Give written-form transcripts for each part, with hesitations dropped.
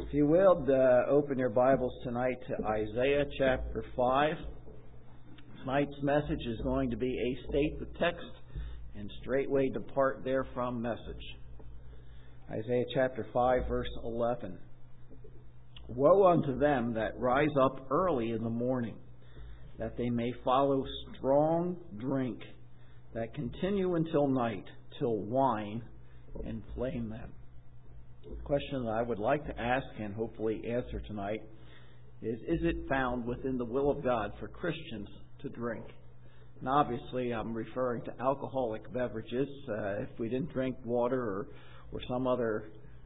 If you will, open your Bibles tonight to Isaiah chapter 5. Tonight's message is going to be a state the text and straightway depart therefrom message. Isaiah chapter 5 verse 11. Woe unto them that rise up early in the morning, that they may follow strong drink, that continue until night, till wine inflame them. The question that I would like to ask and hopefully answer tonight is it found within the will of God for Christians to drink? And obviously I'm referring to alcoholic beverages. If we didn't drink water or some other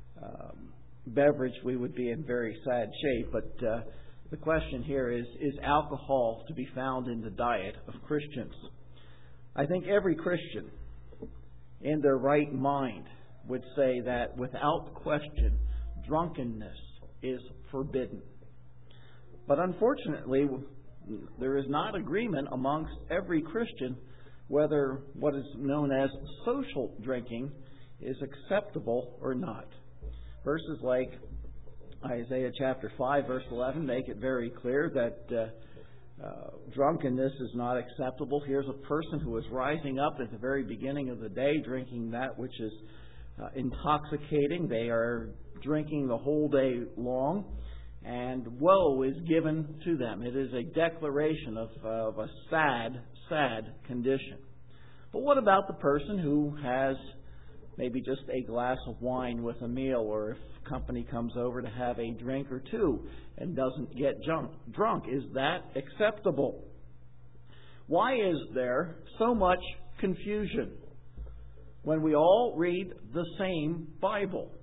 beverage, we would be in very sad shape. But the question here is alcohol to be found in the diet of Christians? I think every Christian in their right mind would say that without question, drunkenness is forbidden. But unfortunately, there is not agreement amongst every Christian whether what is known as social drinking is acceptable or not. Verses like Isaiah chapter 5 verse 11 make it very clear that drunkenness is not acceptable. Here's a person who is rising up at the very beginning of the day, drinking that which is intoxicating. They are drinking the whole day long, and woe is given to them. It is a declaration of a sad condition. But what about the person who has maybe just a glass of wine with a meal, or if company comes over to have a drink or two and doesn't get drunk? Is that acceptable? Why is there so much confusion when we all read the same Bible,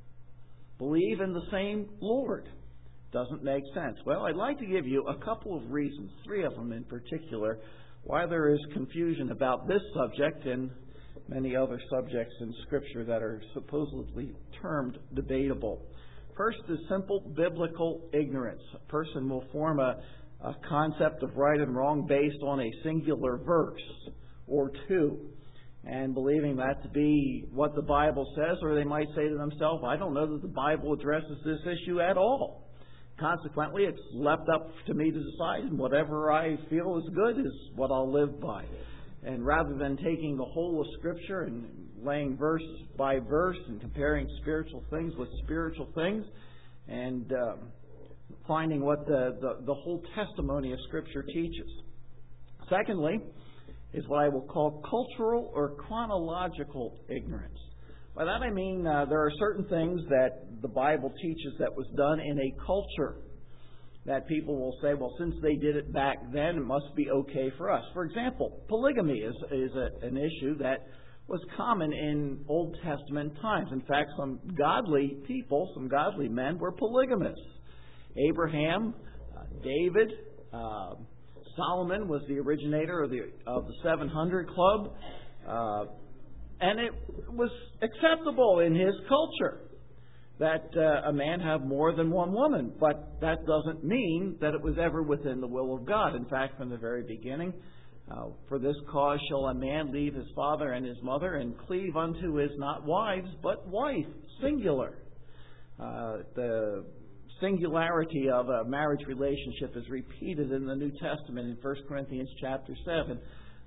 believe in the same Lord? Doesn't make sense. Well, I'd like to give you a couple of reasons, three of them in particular, why there is confusion about this subject and many other subjects in Scripture that are supposedly termed debatable. First is simple biblical ignorance. A person will form a concept of right and wrong based on a singular verse or two, and believing that to be what the Bible says, or they might say to themselves, I don't know that the Bible addresses this issue at all. Consequently, it's left up to me to decide, and whatever I feel is good is what I'll live by. And rather than taking the whole of Scripture and laying verse by verse and comparing spiritual things with spiritual things and finding what the whole testimony of Scripture teaches. Secondly, is what I will call cultural or chronological ignorance. By that I mean there are certain things that the Bible teaches that was done in a culture that people will say, well, since they did it back then, it must be okay for us. For example, polygamy is an issue that was common in Old Testament times. In fact, some godly people, some godly men were polygamists. Abraham, David, Solomon was the originator of the 700 Club, and it was acceptable in his culture that a man have more than one woman, but that doesn't mean that it was ever within the will of God. In fact, from the very beginning, for this cause shall a man leave his father and his mother and cleave unto his not wives, but wife, singular. The singularity of a marriage relationship is repeated in the New Testament in 1 Corinthians chapter 7.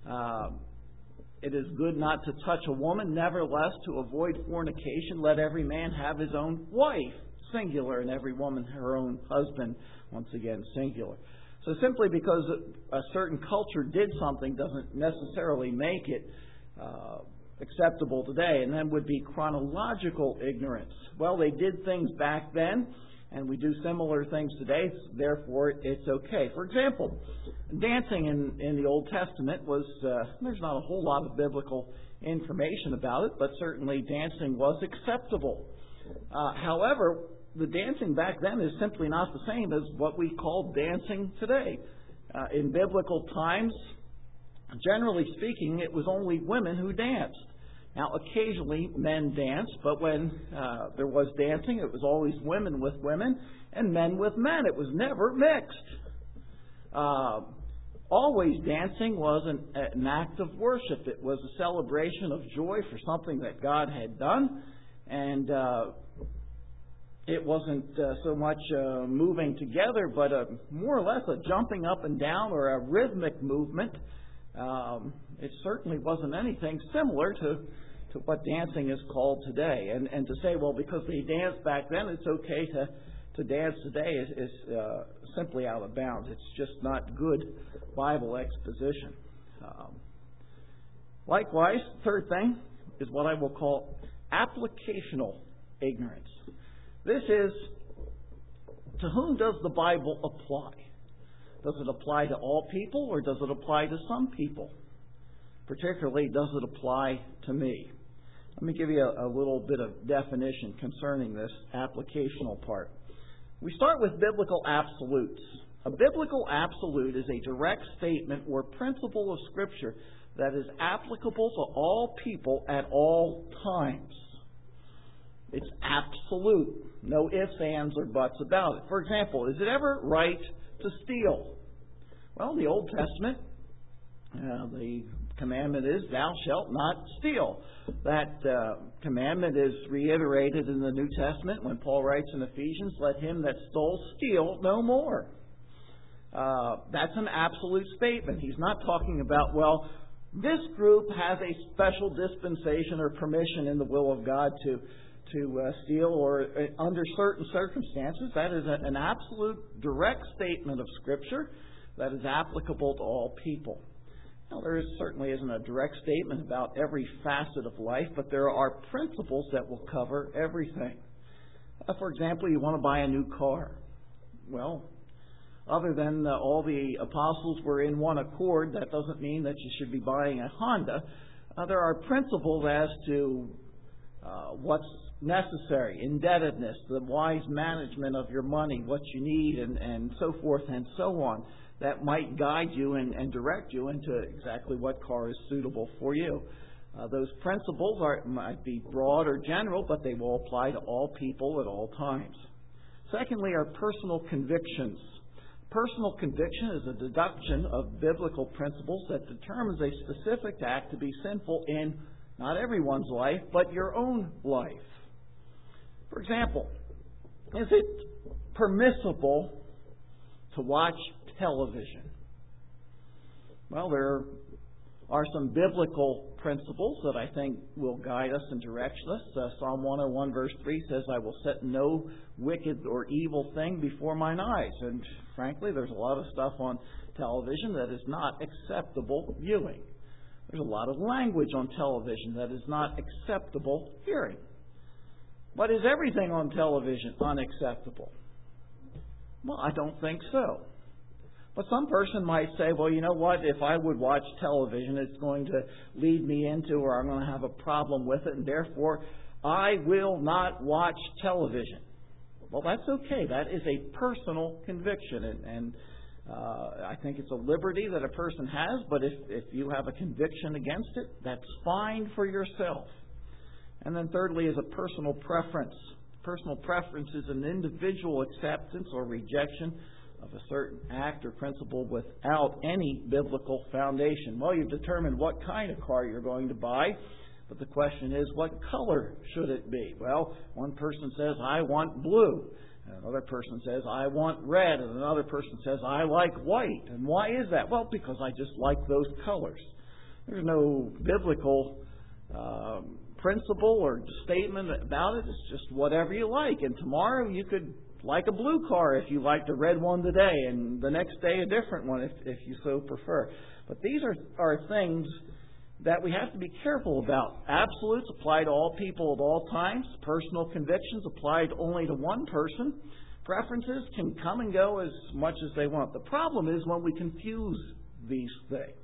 It is good not to touch a woman, nevertheless, to avoid fornication, let every man have his own wife, singular, and every woman her own husband, once again, singular. So simply because a certain culture did something doesn't necessarily make it acceptable today. And then would be chronological ignorance. Well, they did things back then, and we do similar things today, therefore it's okay. For example, dancing in the Old Testament was, there's not a whole lot of biblical information about it, but certainly dancing was acceptable. However, the dancing back then is simply not the same as what we call dancing today. In biblical times, generally speaking, it was only women who danced. Now, occasionally men danced, but when there was dancing, it was always women with women and men with men. It was never mixed. Always dancing was an act of worship. It was a celebration of joy for something that God had done. And it wasn't so much moving together, but more or less a jumping up and down or a rhythmic movement. It certainly wasn't anything similar to what dancing is called today. And to say, well, because they danced back then, it's okay to dance today is simply out of bounds. It's just not good Bible exposition. Likewise, third thing is what I will call applicational ignorance. This is, to whom does the Bible apply? Does it apply to all people or does it apply to some people? Particularly, does it apply to me? Let me give you a little bit of definition concerning this applicational part. We start with biblical absolutes. A biblical absolute is a direct statement or principle of Scripture that is applicable to all people at all times. It's absolute. No ifs, ands, or buts about it. For example, is it ever right to steal? Well, in the Old Testament, the commandment is, thou shalt not steal. That commandment is reiterated in the New Testament when Paul writes in Ephesians, let him that stole steal no more. That's an absolute statement. He's not talking about, well, this group has a special dispensation or permission in the will of God to steal, or under certain circumstances. That is an absolute direct statement of Scripture that is applicable to all people. Now, there certainly isn't a direct statement about every facet of life, but there are principles that will cover everything. For example, you want to buy a new car. Well, other than all the apostles were in one accord, that doesn't mean that you should be buying a Honda. There are principles as to what's necessary, indebtedness, the wise management of your money, what you need, and so forth and so on, that might guide you and direct you into exactly what car is suitable for you. Those principles might be broad or general, but they will apply to all people at all times. Secondly, are personal convictions. Personal conviction is a deduction of biblical principles that determines a specific act to be sinful in not everyone's life, but your own life. For example, is it permissible to watch television? Well, there are some biblical principles that I think will guide us and direct us. Psalm 101 verse 3 says, I will set no wicked or evil thing before mine eyes. And frankly, there's a lot of stuff on television that is not acceptable viewing. There's a lot of language on television that is not acceptable hearing. But is everything on television unacceptable? Well, I don't think so. But some person might say, well, you know what, if I would watch television, it's going to lead me into, or I'm going to have a problem with it, and therefore I will not watch television. Well, that's okay. That is a personal conviction, and I think it's a liberty that a person has, but if you have a conviction against it, that's fine for yourself. And then thirdly is a personal preference. Personal preference is an individual acceptance or rejection of a certain act or principle without any biblical foundation. Well, you've determined what kind of car you're going to buy, but the question is, what color should it be? Well, one person says, I want blue. And another person says, I want red. And another person says, I like white. And why is that? Well, because I just like those colors. There's no biblical principle or statement about it. It's just whatever you like. And tomorrow you could like a blue car if you liked a red one today, and the next day a different one if you so prefer. But these are things that we have to be careful about. Absolutes apply to all people at all times. Personal convictions applied only to one person. Preferences can come and go as much as they want. The problem is when we confuse these things.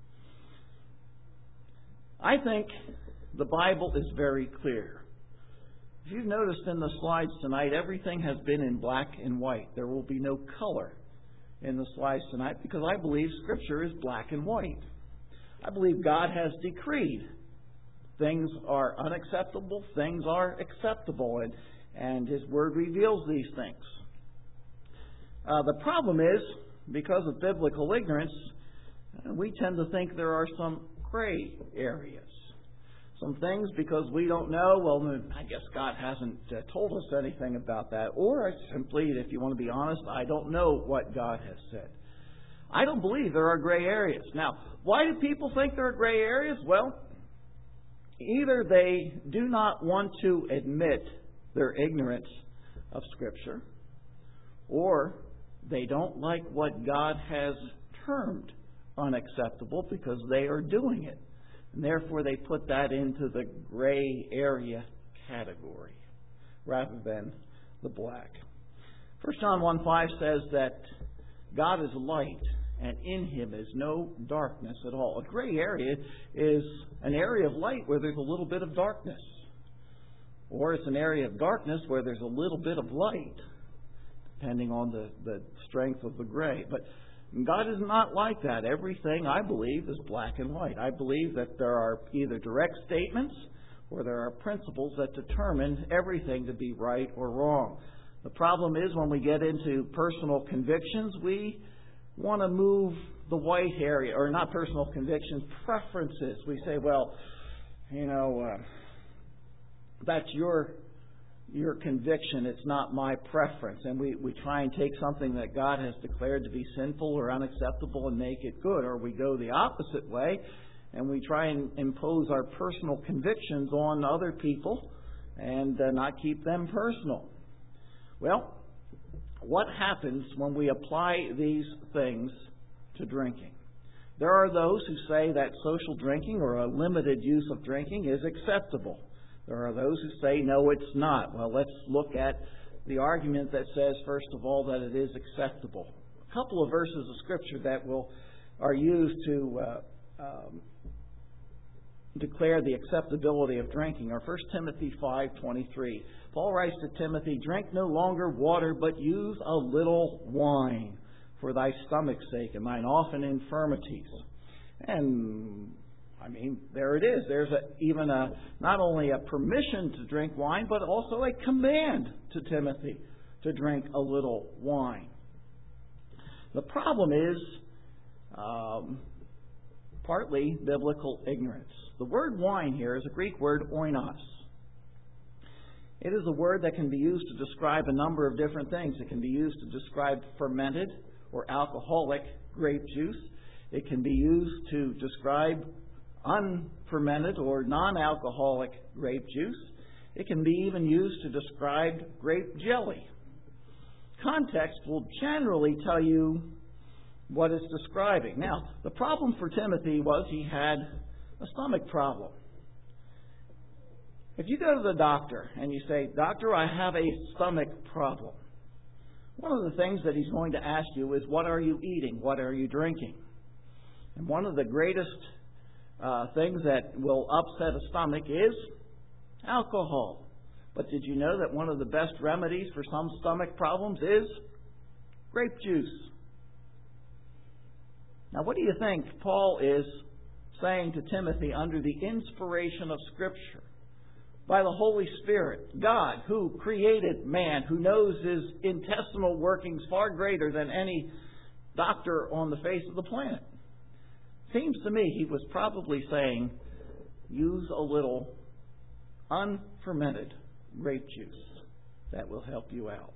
I think the Bible is very clear. If you've noticed in the slides tonight, everything has been in black and white. There will be no color in the slides tonight because I believe Scripture is black and white. I believe God has decreed things are unacceptable, things are acceptable, and His Word reveals these things. The problem is, because of biblical ignorance, we tend to think there are some gray areas. some things because we don't know. Well, I guess God hasn't told us anything about that. Or simply, if you want to be honest, I don't know what God has said. I don't believe there are gray areas. Now, why do people think there are gray areas? Well, either they do not want to admit their ignorance of Scripture, or they don't like what God has termed unacceptable because they are doing it. And therefore they put that into the gray area category rather than the black. 1 John 1:5 says that God is light, and in Him is no darkness at all. A gray area is an area of light where there's a little bit of darkness. Or it's an area of darkness where there's a little bit of light, depending on the strength of the gray. But God is not like that. Everything, I believe, is black and white. I believe that there are either direct statements or there are principles that determine everything to be right or wrong. The problem is when we get into personal convictions, we want to move the white area, or not personal convictions, preferences. We say, well, that's your conviction, it's not my preference. And we try and take something that God has declared to be sinful or unacceptable and make it good. Or we go the opposite way and we try and impose our personal convictions on other people and not keep them personal. Well, what happens when we apply these things to drinking? There are those who say that social drinking or a limited use of drinking is acceptable. There are those who say, no, it's not. Well, let's look at the argument that says, first of all, that it is acceptable. A couple of verses of Scripture that are used to declare the acceptability of drinking are 1 Timothy 5:23. Paul writes to Timothy, drink no longer water, but use a little wine for thy stomach's sake and thine often infirmities. And there it is. There's even not only a permission to drink wine, but also a command to Timothy to drink a little wine. The problem is partly biblical ignorance. The word wine here is a Greek word oinos. It is a word that can be used to describe a number of different things. It can be used to describe fermented or alcoholic grape juice. It can be used to describe unfermented or non-alcoholic grape juice. It can be even used to describe grape jelly. Context will generally tell you what it's describing. Now, the problem for Timothy was he had a stomach problem. If you go to the doctor and you say, Doctor, I have a stomach problem, one of the things that he's going to ask you is, what are you eating? What are you drinking? And one of the greatest things that will upset a stomach is alcohol. But did you know that one of the best remedies for some stomach problems is grape juice? Now, what do you think Paul is saying to Timothy under the inspiration of Scripture? By the Holy Spirit, God, who created man, who knows his intestinal workings far greater than any doctor on the face of the planet. Seems to me he was probably saying, use a little unfermented grape juice. That will help you out.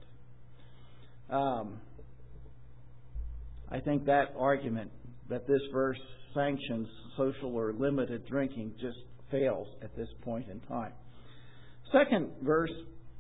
I think that argument that this verse sanctions social or limited drinking just fails at this point in time. Second verse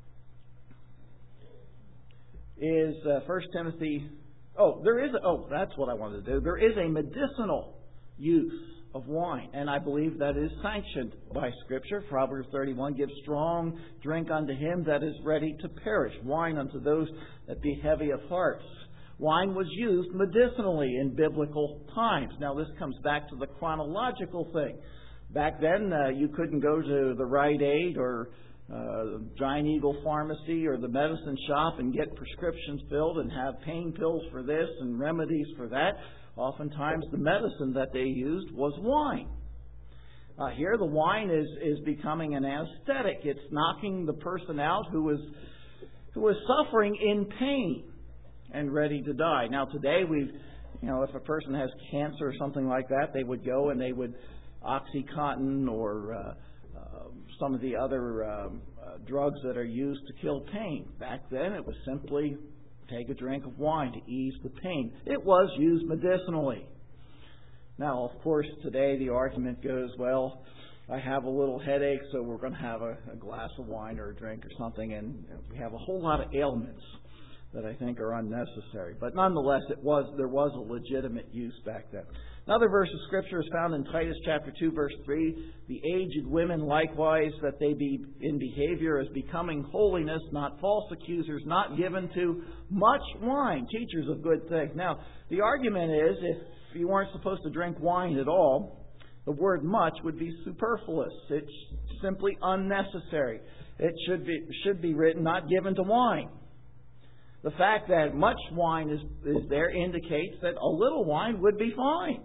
is 1 Timothy. That's what I wanted to do. There is a medicinal use of wine, and I believe that is sanctioned by Scripture. Proverbs 31 gives strong drink unto him that is ready to perish, wine unto those that be heavy of hearts. Wine was used medicinally in biblical times. Now, this comes back to the chronological thing. Back then, you couldn't go to the Rite Aid or Giant Eagle Pharmacy or the medicine shop and get prescriptions filled and have pain pills for this and remedies for that. Oftentimes the medicine that they used was wine. Here the wine is becoming an anesthetic. It's knocking the person out who is suffering in pain and ready to die. Now today if a person has cancer or something like that, they would go and they would OxyContin or some of the other drugs that are used to kill pain. Back then, it was simply take a drink of wine to ease the pain. It was used medicinally. Now, of course, today the argument goes, well, I have a little headache, so we're going to have a glass of wine or a drink or something, and we have a whole lot of ailments that I think are unnecessary. But nonetheless, there was a legitimate use back then. Another verse of Scripture is found in Titus chapter 2, verse 3. The aged women likewise, that they be in behavior as becoming holiness, not false accusers, not given to much wine, teachers of good things. Now, the argument is, if you weren't supposed to drink wine at all, the word much would be superfluous. It's simply unnecessary. It should be written, not given to wine. The fact that much wine is there indicates that a little wine would be fine.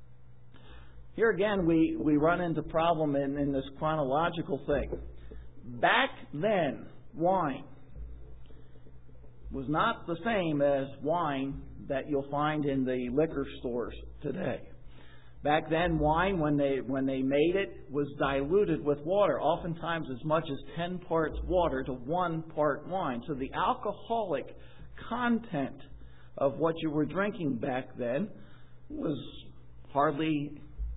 Here again, we run into problem in this chronological thing. Back then, wine was not the same as wine that you'll find in the liquor stores today. Back then, wine, when they made it, was diluted with water, oftentimes as much as 10 parts water to 1 part wine. So the alcoholic content of what you were drinking back then was hardly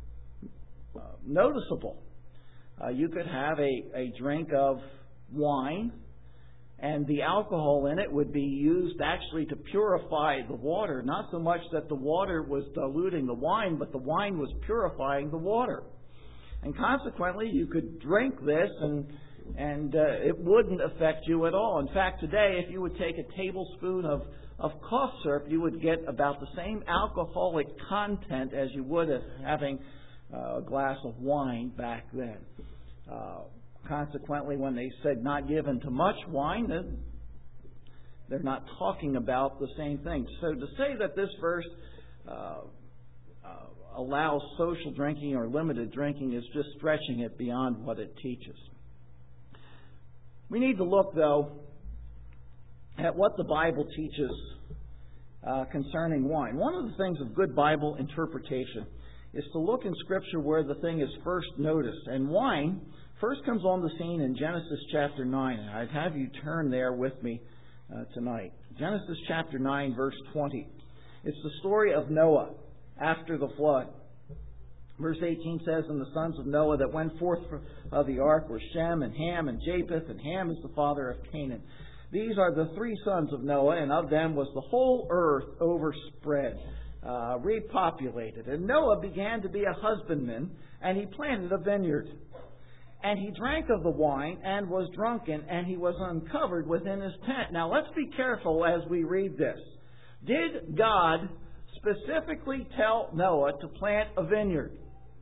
noticeable. You could have a drink of wine, and the alcohol in it would be used actually to purify the water. Not so much that the water was diluting the wine, but the wine was purifying the water. And consequently, you could drink this and it wouldn't affect you at all. In fact, today, if you would take a tablespoon of cough syrup, you would get about the same alcoholic content as you would if having a glass of wine back then. Consequently, when they said not given to much wine, they're not talking about the same thing. So to say that this verse allows social drinking or limited drinking is just stretching it beyond what it teaches. We need to look, though, at what the Bible teaches concerning wine. One of the things of good Bible interpretation is to look in Scripture where the thing is first noticed. And wine first comes on the scene in Genesis chapter 9. And I'd have you turn there with me tonight. Genesis chapter 9, verse 20. It's the story of Noah after the flood. Verse 18 says, "And the sons of Noah that went forth of the ark were Shem and Ham and Japheth, and Ham is the father of Canaan. These are the 3 sons of Noah, and of them was the whole earth overspread," repopulated. "And Noah began to be a husbandman, and he planted a vineyard. And he drank of the wine, and was drunken, and he was uncovered within his tent." Now let's be careful as we read this. Did God specifically tell Noah to plant a vineyard?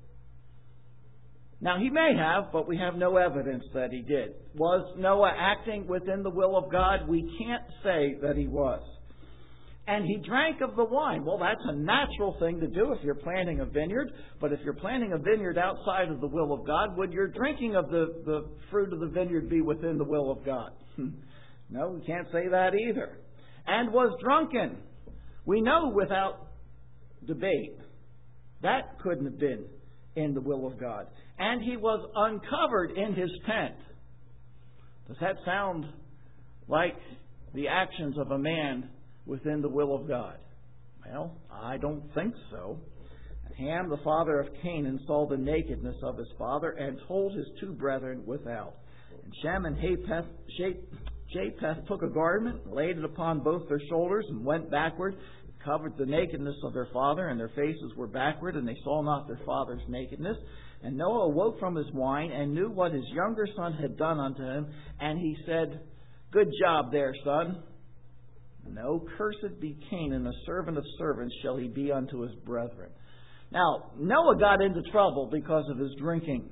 Now, he may have, but we have no evidence that he did. Was Noah acting within the will of God? We can't say that he was. And he drank of the wine. Well, that's a natural thing to do if you're planting a vineyard. But if you're planting a vineyard outside of the will of God, would your drinking of the fruit of the vineyard be within the will of God? No, we can't say that either. And was drunken. We know without debate that couldn't have been in the will of God. And he was uncovered in his tent. Does that sound like the actions of a man within the will of God? Well, I don't think so. Ham, the father of Canaan, saw the nakedness of his father and told his 2 brethren without. And Shem and Japheth took a garment, laid it upon both their shoulders, and went backward, covered the nakedness of their father, and their faces were backward, and they saw not their father's nakedness. And Noah awoke from his wine, and knew what his younger son had done unto him. And he said, "Good job there, son. No, cursed be Canaan, a servant of servants shall he be unto his brethren." Now, Noah got into trouble because of his drinking.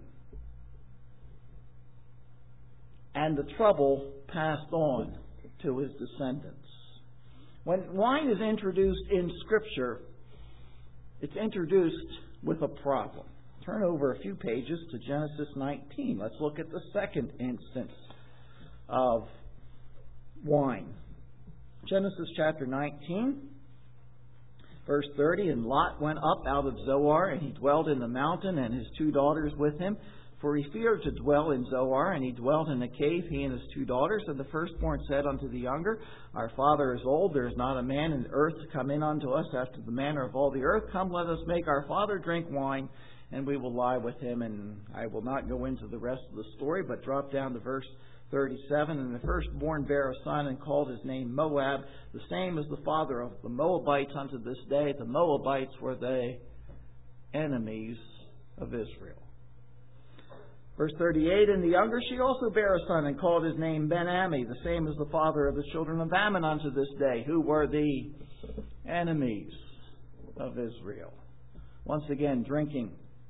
And the trouble passed on to his descendants. When wine is introduced in Scripture, it's introduced with a problem. Turn over a few pages to Genesis 19. Let's look at the second instance of wine. Genesis chapter 19, verse 30. "And Lot went up out of Zoar, and he dwelt in the mountain, and his 2 daughters with him. For he feared to dwell in Zoar, and he dwelt in a cave, he and his 2 daughters. And the firstborn said unto the younger, Our father is old, there is not a man in the earth to come in unto us after the manner of all the earth. Come, let us make our father drink wine, and we will lie with him. And I will not go into the rest of the story, but drop down to verse 37. And the firstborn bare a son, and called his name Moab. The same is the father of the Moabites unto this day. The Moabites were the enemies of Israel. Verse 38, And the younger she also bare a son, and called his name Ben-Ammi. The same is the father of the children of Ammon unto this day, who were the enemies of Israel. Once again, drinking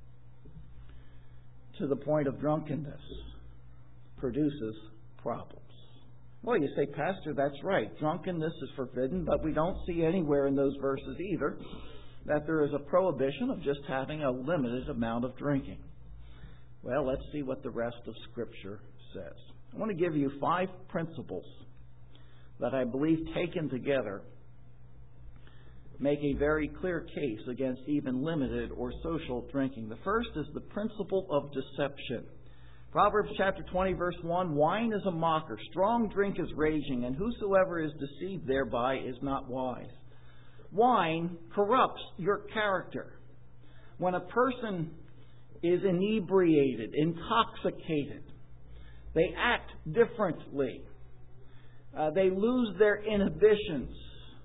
to the point of drunkenness produces problems. Well, you say, Pastor, that's right. Drunkenness is forbidden, but we don't see anywhere in those verses either that there is a prohibition of just having a limited amount of drinking. Well, let's see what the rest of Scripture says. I want to give you 5 principles that I believe taken together make a very clear case against even limited or social drinking. The first is the principle of deception. Proverbs chapter 20, verse 1, Wine is a mocker, strong drink is raging, and whosoever is deceived thereby is not wise. Wine corrupts your character. When a person is inebriated, intoxicated, they act differently. They lose their inhibitions.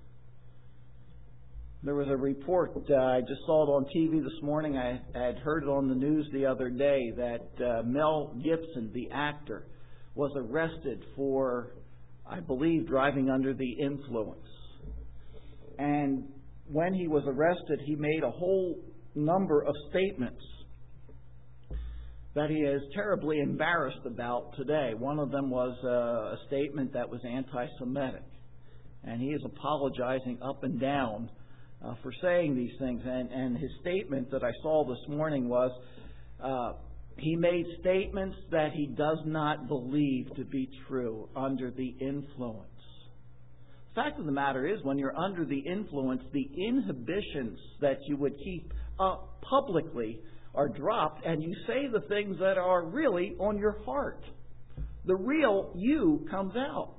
There was a report, I just saw it on TV this morning, I had heard it on the news the other day, that Mel Gibson, the actor, was arrested for, I believe, driving under the influence. And when he was arrested, he made a whole number of statements that he is terribly embarrassed about today. One of them was a statement that was anti-Semitic. And he is apologizing up and down for saying these things. And his statement that I saw this morning was, he made statements that he does not believe to be true under the influence. The fact of the matter is, when you're under the influence, the inhibitions that you would keep up publicly are dropped, and you say the things that are really on your heart. The real you comes out.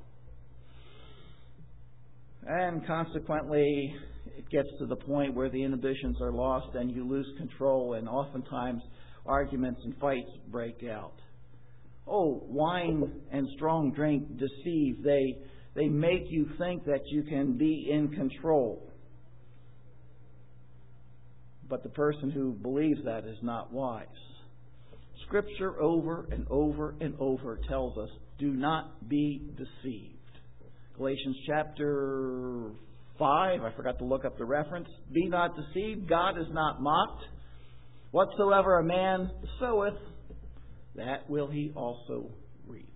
And consequently, it gets to the point where the inhibitions are lost and you lose control, and oftentimes arguments and fights break out. Oh, wine and strong drink deceive. They make you think that you can be in control. But the person who believes that is not wise. Scripture over and over and over tells us, do not be deceived. Galatians chapter 5, I forgot to look up the reference. Be not deceived, God is not mocked. Whatsoever a man soweth, that will he also reap.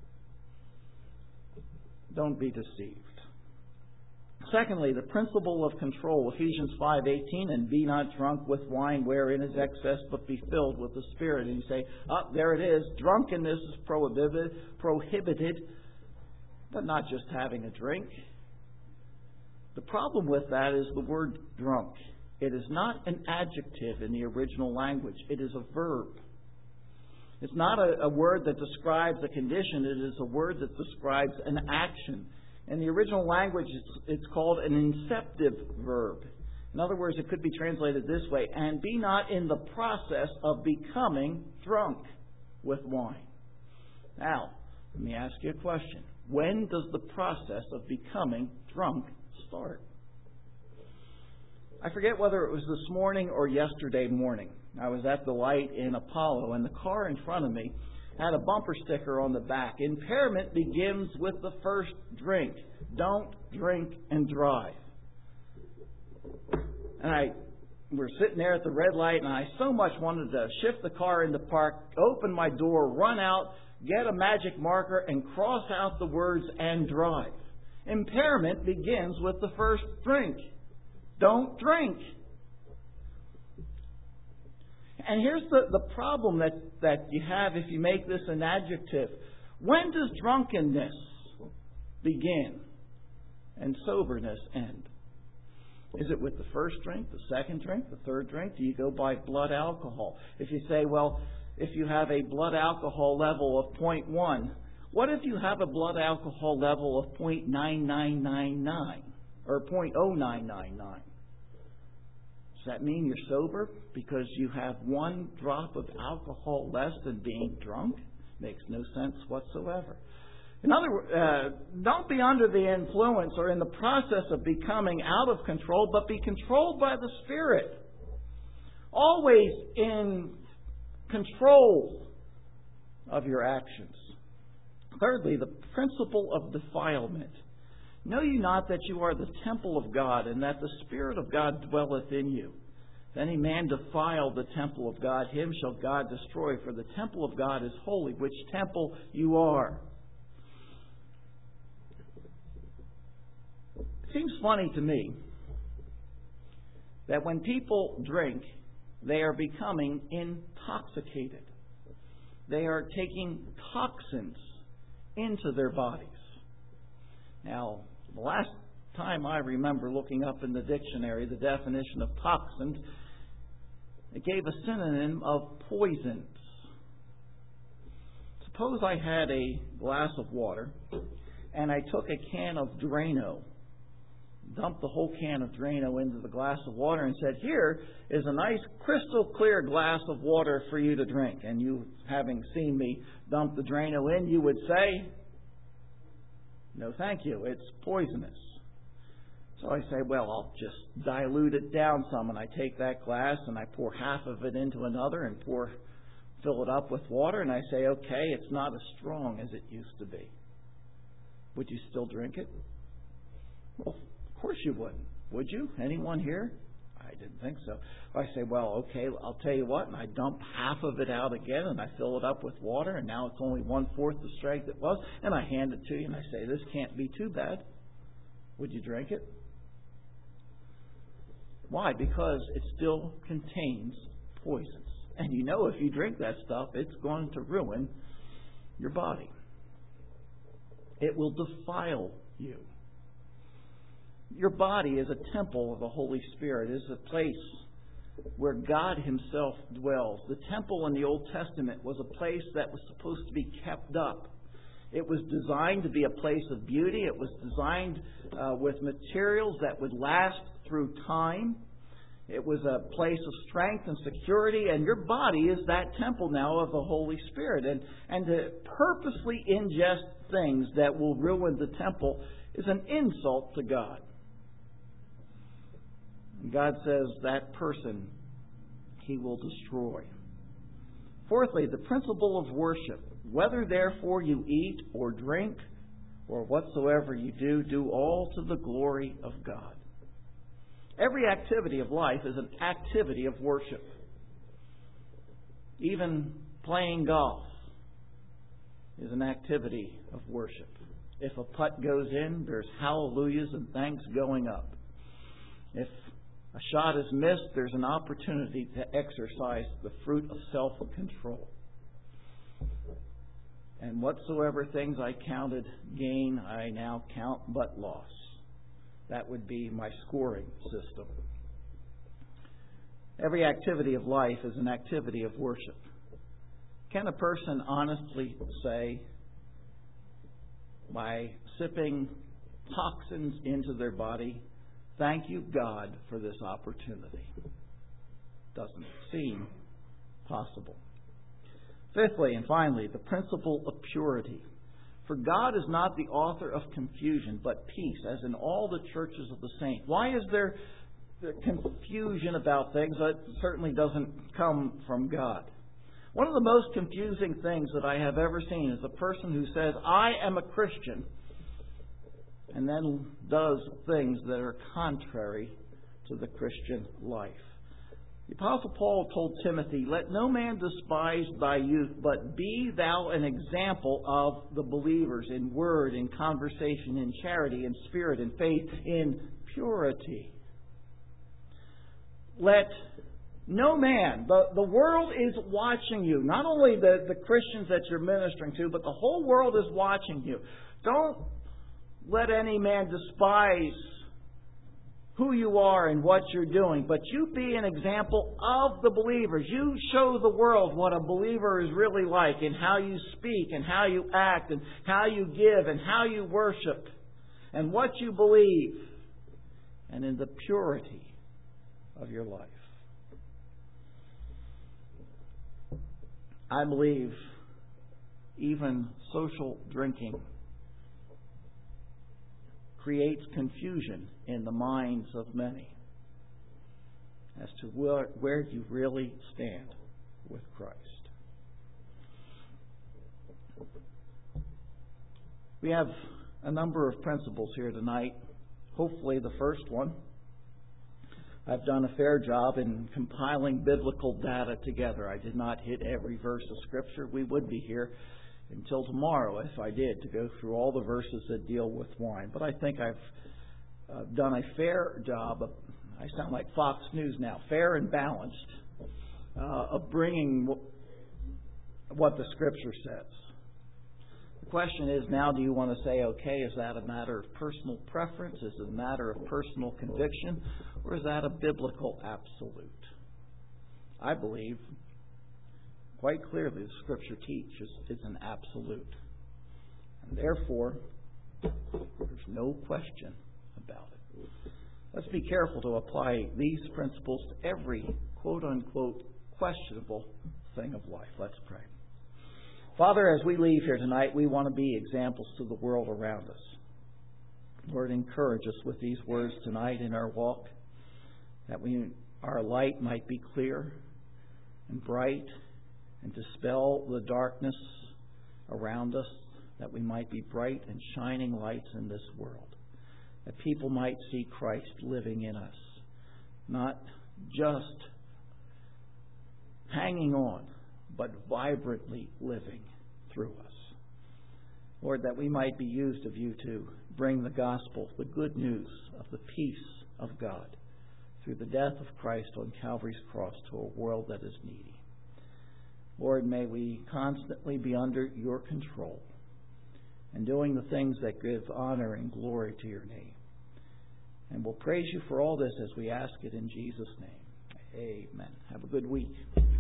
Don't be deceived. Secondly, the principle of control, Ephesians 5:18, and be not drunk with wine wherein is excess, but be filled with the Spirit. And you say, there it is. Drunkenness is prohibited, but not just having a drink. The problem with that is the word drunk. It is not an adjective in the original language. It is a verb. It's not a word that describes a condition. It is a word that describes an action. In the original language, it's called an inceptive verb. In other words, it could be translated this way, and be not in the process of becoming drunk with wine. Now, let me ask you a question. When does the process of becoming drunk start? I forget whether it was this morning or yesterday morning. I was at the light in Apollo, and the car in front of me had a bumper sticker on the back. Impairment begins with the first drink. Don't drink and drive. And we're sitting there at the red light, and I so much wanted to shift the car into park, open my door, run out, get a magic marker, and cross out the words "and drive." Impairment begins with the first drink. Don't drink. And here's the problem that you have if you make this an adjective. When does drunkenness begin and soberness end? Is it with the first drink, the second drink, the third drink? Do you go by blood alcohol? If you say, well, if you have a blood alcohol level of 0.1? What if you have a blood alcohol level of 0.9999 or 0.0999? Does that mean you're sober because you have one drop of alcohol less than being drunk? Makes no sense whatsoever. In other words, don't be under the influence or in the process of becoming out of control, but be controlled by the Spirit. Always in control of your actions. Thirdly, the principle of defilement. Know you not that you are the temple of God, and that the Spirit of God dwelleth in you? If any man defile the temple of God, him shall God destroy, for the temple of God is holy, which temple you are. It seems funny to me that when people drink, they are becoming intoxicated. They are taking toxins into their bodies. Now, the last time I remember looking up in the dictionary the definition of toxins, it gave a synonym of poisons. Suppose I had a glass of water and I took a can of Drano, dumped the whole can of Drano into the glass of water and said, here is a nice crystal clear glass of water for you to drink. And you, having seen me dump the Drano in, you would say, no thank you, it's poisonous. So I say, well, I'll just dilute it down some, and I take that glass and I pour half of it into another and fill it up with water, and I say, okay, it's not as strong as it used to be. Would you still drink it? Well, of course you wouldn't. Would you? Anyone here? I didn't think so. I say, well, okay, I'll tell you what, and I dump half of it out again, and I fill it up with water, and now it's only 1/4 the strength it was, and I hand it to you, and I say, this can't be too bad. Would you drink it? Why? Because it still contains poisons. And you know if you drink that stuff, it's going to ruin your body. It will defile you. Your body is a temple of the Holy Spirit. It is a place where God Himself dwells. The temple in the Old Testament was a place that was supposed to be kept up. It was designed to be a place of beauty. It was designed with materials that would last through time. It was a place of strength and security, and your body is that temple now of the Holy Spirit. And to purposely ingest things that will ruin the temple is an insult to God. God says that person He will destroy. Fourthly, the principle of worship. Whether therefore you eat or drink or whatsoever you do, do all to the glory of God. Every activity of life is an activity of worship. Even playing golf is an activity of worship. If a putt goes in, there's hallelujahs and thanks going up. If a shot is missed, there's an opportunity to exercise the fruit of self-control. And whatsoever things I counted gain, I now count but loss. That would be my scoring system. Every activity of life is an activity of worship. Can a person honestly say, by sipping toxins into their body, thank you, God, for this opportunity? Doesn't seem possible. Fifthly and finally, the principle of purity. For God is not the author of confusion, but peace, as in all the churches of the saints. Why is there confusion about things? That certainly doesn't come from God. One of the most confusing things that I have ever seen is a person who says, I am a Christian, and then does things that are contrary to the Christian life. The Apostle Paul told Timothy, let no man despise thy youth, but be thou an example of the believers in word, in conversation, in charity, in spirit, in faith, in purity. Let no man, the world is watching you. Not only the Christians that you're ministering to, but the whole world is watching you. Don't let any man despise who you are and what you're doing, but you be an example of the believers. You show the world what a believer is really like, and how you speak, and how you act, and how you give, and how you worship, and what you believe, and in the purity of your life. I believe even social drinking creates confusion in the minds of many as to where you really stand with Christ. We have a number of principles here tonight. Hopefully the first one, I've done a fair job in compiling biblical data together. I did not hit every verse of Scripture. We would be here until tomorrow if I did, to go through all the verses that deal with wine. But I think I've done a fair job of, I sound like Fox News now, fair and balanced, of bringing what the Scripture says. The question is now, do you want to say, okay, is that a matter of personal preference? Is it a matter of personal conviction? Or is that a biblical absolute? I believe quite clearly the Scripture teaches it's an absolute. And therefore, there's no question about it. Let's be careful to apply these principles to every quote-unquote questionable thing of life. Let's pray. Father, as we leave here tonight, we want to be examples to the world around us. Lord, encourage us with these words tonight in our walk, that our light might be clear and bright, and dispel the darkness around us, that we might be bright and shining lights in this world, that people might see Christ living in us, not just hanging on, but vibrantly living through us. Lord, that we might be used of you to bring the gospel, the good news of the peace of God, through the death of Christ on Calvary's cross to a world that is needy. Lord, may we constantly be under your control and doing the things that give honor and glory to your name. And we'll praise you for all this as we ask it in Jesus' name. Amen. Have a good week.